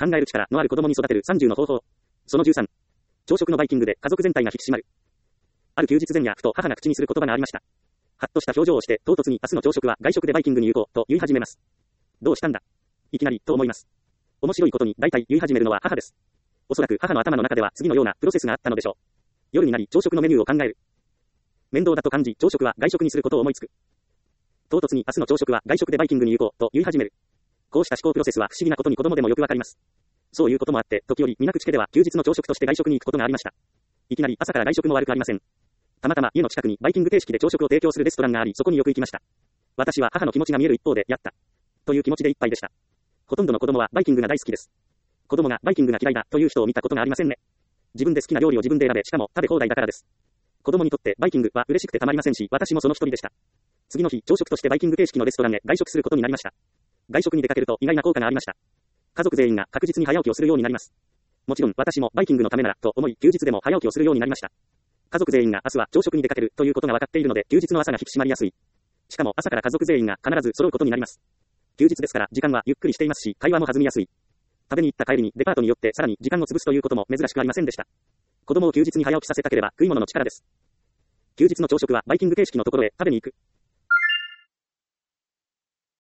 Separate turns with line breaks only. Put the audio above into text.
考える力のある子供に育てる30の方法。その13。朝食のバイキングで家族全体が引き締まる。ある休日前夜、ふと母が口にする言葉がありました。はっとした表情をして、唐突に明日の朝食は外食でバイキングに行こう、と言い始めます。どうしたんだいきなり、と思います。面白いことに、大体言い始めるのは母です。おそらく母の頭の中では次のようなプロセスがあったのでしょう。夜になり朝食のメニューを考える。面倒だと感じ、朝食は外食にすることを思いつく。唐突に明日の朝食は外食でバイキングに行こう、と言い始める。こうした思考プロセスは不思議なことに子供でもよくわかります。そういうこともあって、時折、皆口家では休日の朝食として外食に行くことがありました。いきなり朝から外食も悪くありません。たまたま家の近くにバイキング形式で朝食を提供するレストランがあり、そこによく行きました。私は母の気持ちが見える一方で、やった。という気持ちでいっぱいでした。ほとんどの子供はバイキングが大好きです。子供がバイキングが嫌いだという人を見たことがありませんね。自分で好きな料理を自分で選べ、しかも食べ放題だからです。子供にとってバイキングは嬉しくてたまりませんし、私もその一人でした。次の日、朝食としてバイキング形式のレストランへ外食することになりました。外食に出かけると意外な効果がありました。家族全員が確実に早起きをするようになります。もちろん私もバイキングのためならと思い休日でも早起きをするようになりました。家族全員が明日は朝食に出かけるということが分かっているので休日の朝が引き締まりやすい。しかも朝から家族全員が必ず揃うことになります。休日ですから時間はゆっくりしていますし、会話も弾みやすい。食べに行った帰りにデパートによってさらに時間を潰すということも珍しくありませんでした。子供を休日に早起きさせたければ食い物の力です。休日の朝食はバイキング形式のところへ食べに行く。